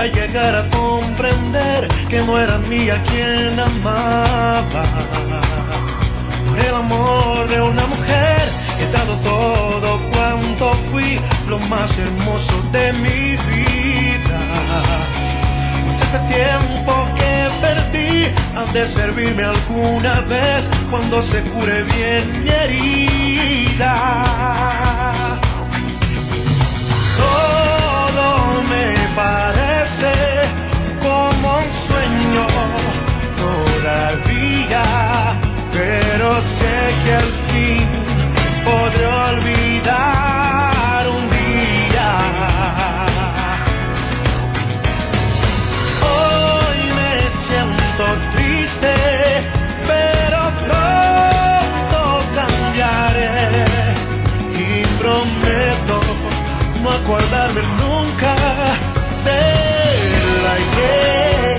para llegar a comprender que no era mía quien amaba. Por el amor de una mujer he dado todo cuanto fui, lo más hermoso de mi vida. Pues este tiempo que perdí ha de servirme alguna vez cuando se cure bien mi herida. Todo me parece como un sueño todavía, pero sé que al fin podré olvidar un día. Hoy me siento triste, pero pronto cambiaré y prometo no acordarme nunca del ayer.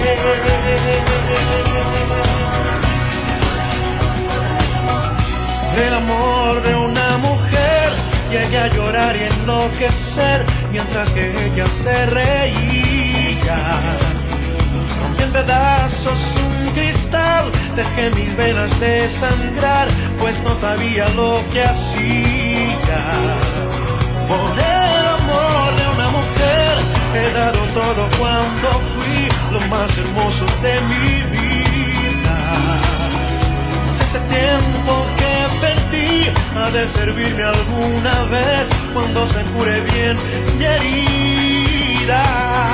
El amor de una mujer llegué a llorar y enloquecer mientras que ella se reía. Rompí en pedazos un cristal, dejé mis venas desangrar, pues no sabía lo que hacía. Por el amor de una mujer he dado todo cuanto fui, lo más hermoso de mi vida. Este tiempo que perdí ha de servirme alguna vez cuando se cure bien mi herida.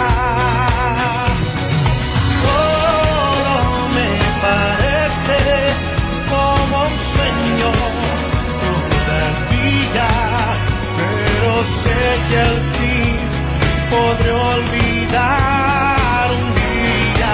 Todo me parece como un sueño todavía, pero sé que al fin podré olvidar un día.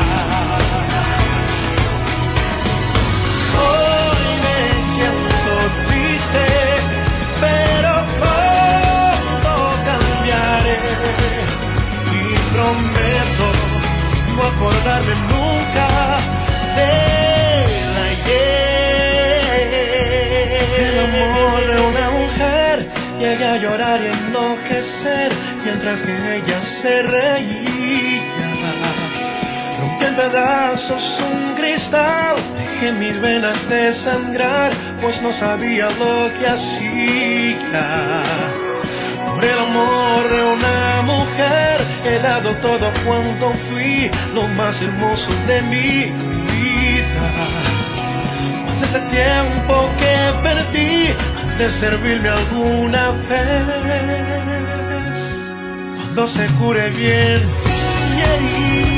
Hoy me siento triste, pero pronto cambiaré y prometo no acordarme nunca del ayer. El amor de una mujer llegué a llorar y enloquecer mientras que ella se reía. Rompí en pedazos un cristal, dejé mis venas desangrar, pues no sabía lo que hacía. Por el amor de una mujer he dado todo cuanto fui, lo más hermoso de mi vida. Pues ese tiempo que perdí de servirme alguna vez cuando se cure bien mi herida.